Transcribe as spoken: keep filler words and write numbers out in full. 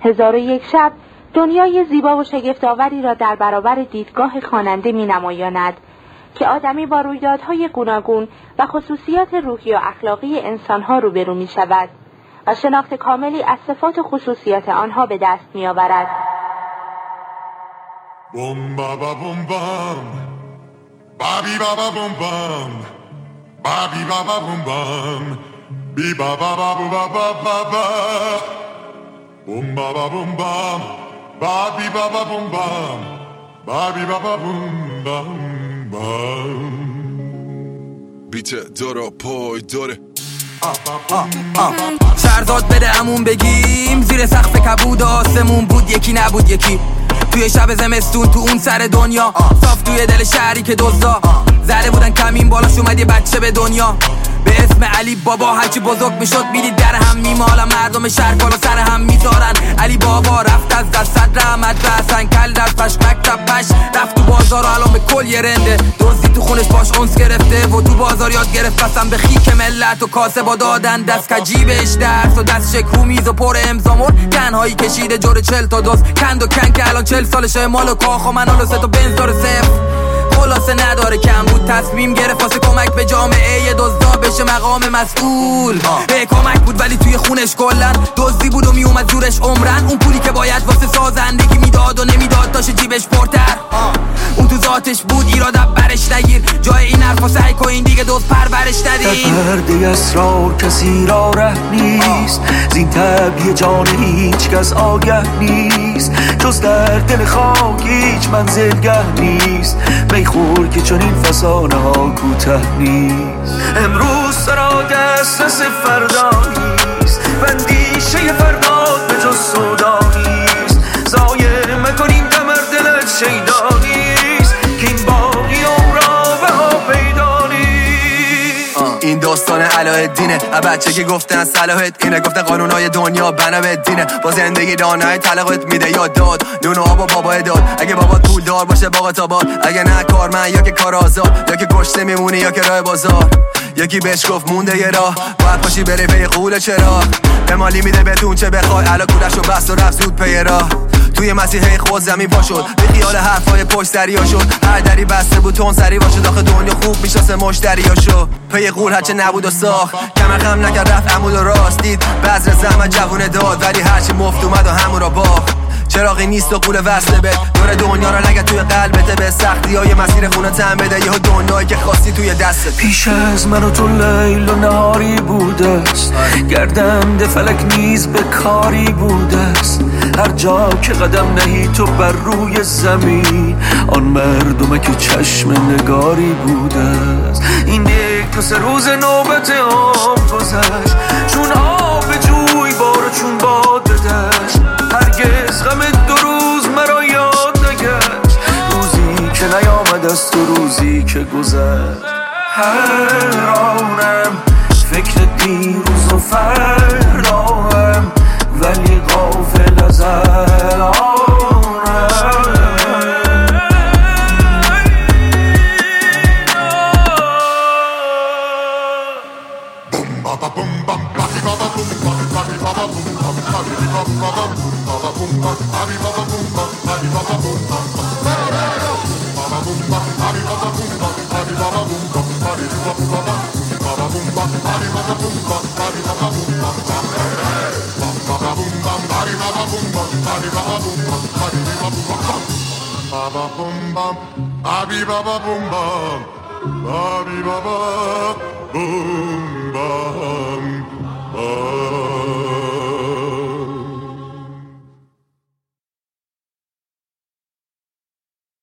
هزار و یک شب دنیای زیبا و شگفت‌آوری را در برابر دیدگاه خواننده می‌نمایاند که آدمی با رویدادهای گوناگون و خصوصیات روحی و اخلاقی انسانها روبرو می‌شود و شناخت کاملی از صفات و خصوصیات آنها به دست می‌آورد. بوم بابا بوم بام بابی بابا بوم بام بابی بابا بوم بام بی بابا بابا بابا بابا بوم بابا بوم بام بابی بابا بوم بام بابی بابا بوم بام بام بیت دارا پای داره شهرزاد بده همون بگیم زیر سقف کبود آسمون بود یکی نبود یکی توی شب زمستون تو اون سر دنیا صاف توی دل شهری که دزدا زده بودن کمین بالاش اومد یه بچه به دنیا به اسم علی بابا. هرچی بزرگ میشد میدید در هم میمالن مردم شهر بالا سر هم میذارن. علی بابا رفت از دست رحمت رسن کل در پش مکتب پش رفت تو بازار و الان به کل یه رنده دزدی تو خونش باش اونس گرفته و تو بازار یاد گرفت قسم به خیک ملت و کاسه با دادن دست کجیبش درس و دست شک رو میز و پر امضامون تنهایی کشیده جور چل تا دوز کند و کن که الان چل سالشه مال و کاخ و منال و سه تا بنز داره صفر خلاصه نداره کم بود تصمیم گرفت واسه کمک به جامعه یه دزدا بشه مقام مسئول. به کمک بود ولی توی خونش کلن دزدی بود و میومد زورش عمرن. اون پولی که باید واسه سازندگی میداد و نمیداد داشت جیبش پرتر. اون تو ذاتش بود ایراد برش نگیر جای این حرفا سعی کن این دیگه دوست پرورش ندین. در پرده اسرار کسی را ره نیست زین طبیع جان هیچ کس آگه نیست جز در دل خاک هیچ منزلگه نیست میخور که چون این فسانه ها کوته نیست. امروز سرا دسترس فردا نیست بندیشه فرداد به جز سودا نیست زایه مکنیم کمر دلت شیدا نیست که این باقی عمرا بها پیدا نیست. این داستان علاءالدینه بچه که گفتن صلاحت اینه گفتن قانونهای دنیا بنا به دینه با زندگی دانای طلاقت میده یا داد نون و آب و بابا داد اگه بابا پول دار باشه باقت آباد اگه نه کارمند یا که کار آزاد یا که گشته میمونی یا که راه بازار یکی بهش گفت مونده یه راه باید پاشی بری پی قول چرا به مالی میده بهتون چه بخوای علا کولش و بست و رفت زود پی راه توی مسیحه خود زمین پا شد به خیال حرفای پشت دریا شد هر دری بسته بود تون سری باشه داخل دنیا خوب میشناسه مشتریاشو پی قول هرچه نبود و ساخت کمر خم نکرد رفت عمود و راست دید بذر زحمت جوونه داد ولی هرچی مفت اومد و همون را باخت چراغی نیست و قول وصله بد دور دنیا را نگه توی قلبته به سختی های مسیر خونه تن بده یه دنیایی که خواستی توی دستت. پیش از من و تو لیل و نهاری بوده است گردم فلک نیز به کاری بوده است هر جا که قدم نهی تو بر روی زمین آن مردمه که چشم نگاری بوده است. این یک دو سه روز نوبت هم گذشت چون آب جوی بار چون باد بدشت هرگز غم دو روز مرا یاد نگشت روزی که نیامد از تو روزی که گذشت. حیرانم فکر دیروز و فرداهم ولی غافل از الانم. Baba boom bam, babi baba boom.